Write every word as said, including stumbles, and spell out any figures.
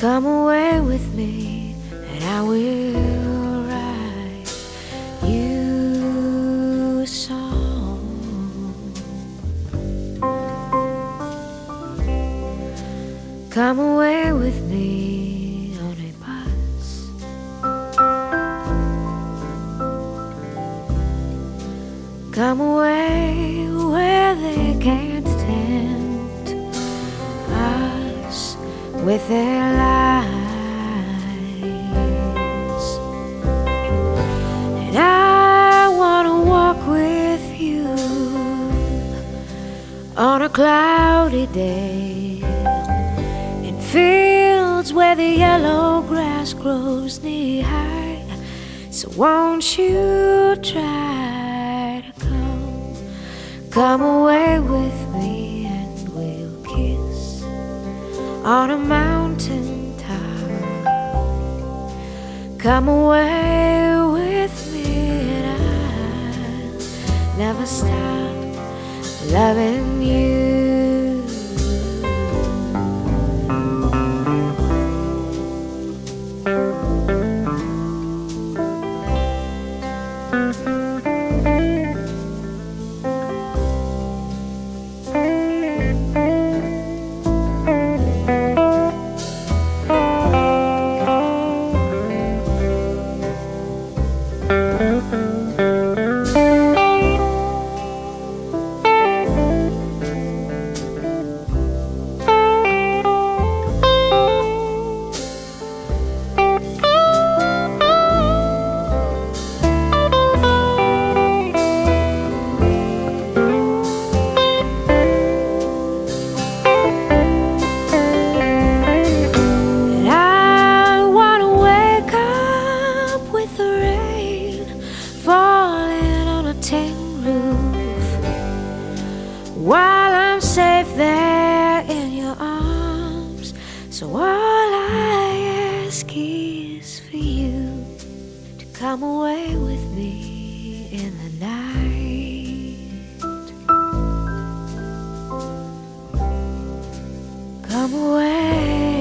Come away with me, and I will write you a song. Come away with me on a bus. Come away where they can't tempt us with their lies. And I want to walk with you on a cloudy day in fields where the yellow grass grows knee high. So won't you try to come, come away with me, and we'll kiss on a mountain top. Come away with me, and I'll never stop loving you. While I'm safe there in your arms, so all I ask is for you to come away with me in the night. Come away.